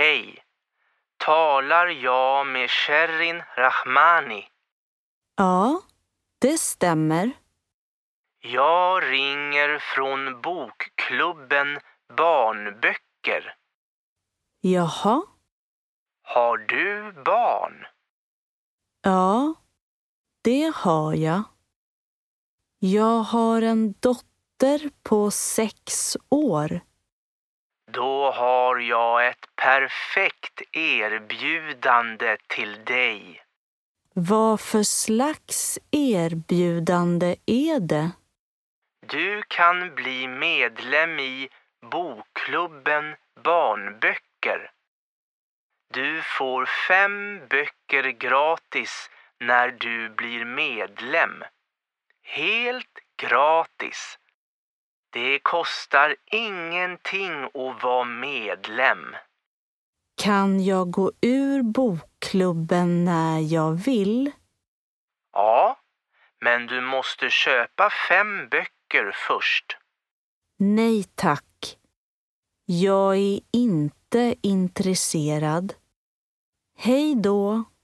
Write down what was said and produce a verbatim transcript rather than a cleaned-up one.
Hej, talar jag med Sherin Rahmani? Ja, det stämmer. Jag ringer från bokklubben Barnböcker. Jaha? Har du barn? Ja, det har jag. Jag har en dotter på sex år. Då har jag ett perfekt erbjudande till dig. Vad för slags erbjudande är det? Du kan bli medlem i bokklubben Barnböcker. Du får fem böcker gratis när du blir medlem. Helt gratis. Det kostar ingenting att vara medlem. Kan jag gå ur bokklubben när jag vill? Ja, men du måste köpa fem böcker först. Nej tack. Jag är inte intresserad. Hej då.